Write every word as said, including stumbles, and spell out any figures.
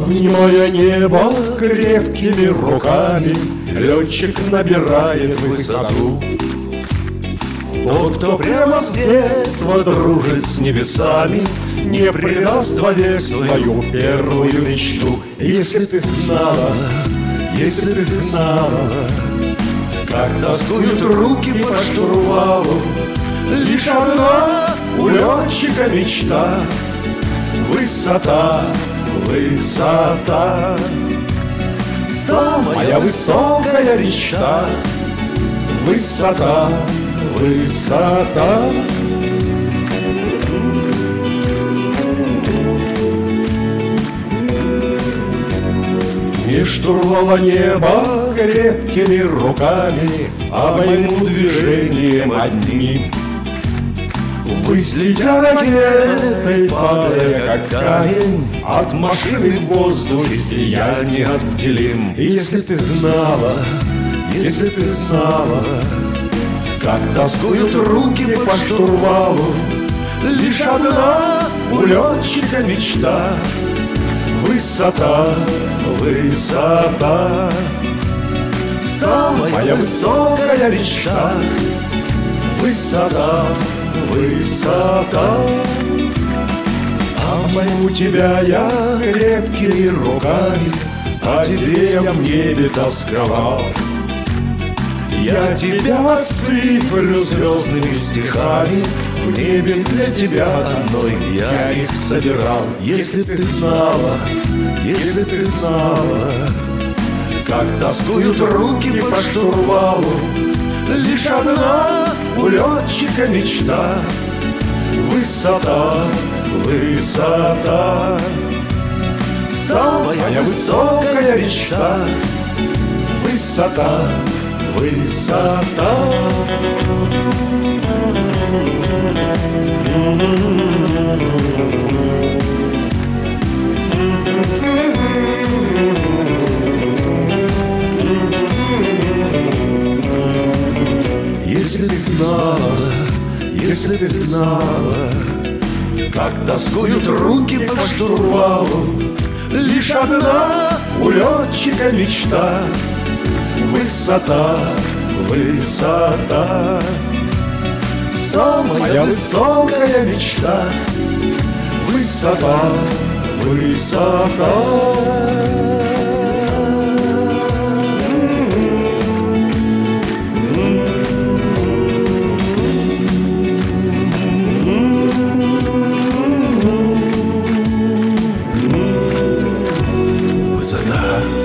Обнимая небо крепкими руками, летчик набирает высоту. Тот, кто прямо с детства дружит с небесами, не предаст вовек свою первую мечту. Если ты знала, если ты знала, как тоскуют руки по штурвалу, лишь одна у летчика мечта — высота, высота. Самая высокая мечта — высота, высота. И штурвала небо крепкими руками, а моим движением одним ввысь летя ракетой, падая как камень, от машины в воздухе я неотделим. Если ты знала, если ты знала, как тоскуют руки по штурвалу, лишь одна у летчика мечта — высота, высота. Самая высокая мечта — высота, высота. Обниму тебя я крепкими руками, о тебе я в небе тосковал. Я тебя осыплю звездными стихами, в небе для тебя одной я их собирал. Если ты знала, если ты знала, как тоскуют руки по штурвалу, лишь одна у летчика мечта — высота, высота. Самая высокая мечта — высота, высота. Если ты знала, если ты знала, как тоскуют руки по штурвалу, лишь одна у летчика мечта — высота, высота. Самая высокая мечта — высота, высота. Высота.